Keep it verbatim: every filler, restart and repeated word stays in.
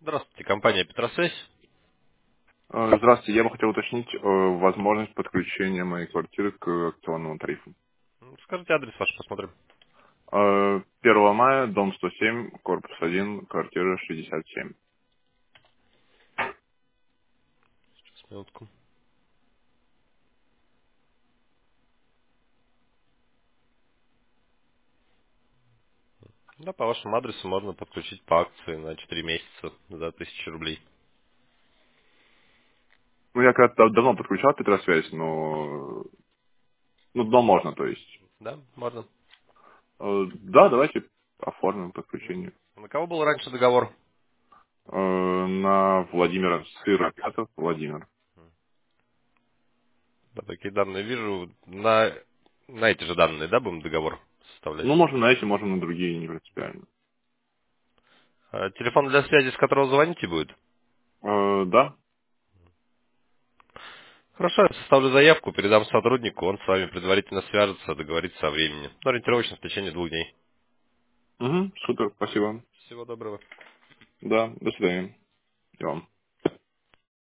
Здравствуйте, компания Петросвязь. Э, Здравствуйте, я бы хотел уточнить э, возможность подключения моей квартиры к акционному тарифу. М, Скажите адрес ваш, посмотрим. Э, первого мая, дом сто семь, корпус один, квартира шестьдесят семь. Сейчас, минутку. Да, по вашему адресу можно подключить по акции на четыре месяца за тысячу рублей. Ну, я когда-то давно подключал Петросвязь, но... Ну, давно можно, то есть. Да, можно. Э, Да, давайте оформим подключение. На кого был раньше договор? Э, На Владимира Сыропятов, Владимир. Да, такие данные вижу. На, на эти же данные, да, будем договор составлять? Ну, можно на эти, можно на другие, не принципиально. А телефон для связи, с которого звоните, будет? Э, Да. Хорошо, я составлю заявку, передам сотруднику, он с вами предварительно свяжется, договорится о времени. Ну, ориентировочно в течение двух дней. Угу, супер, спасибо. Всего доброго. Да, до свидания. И вам.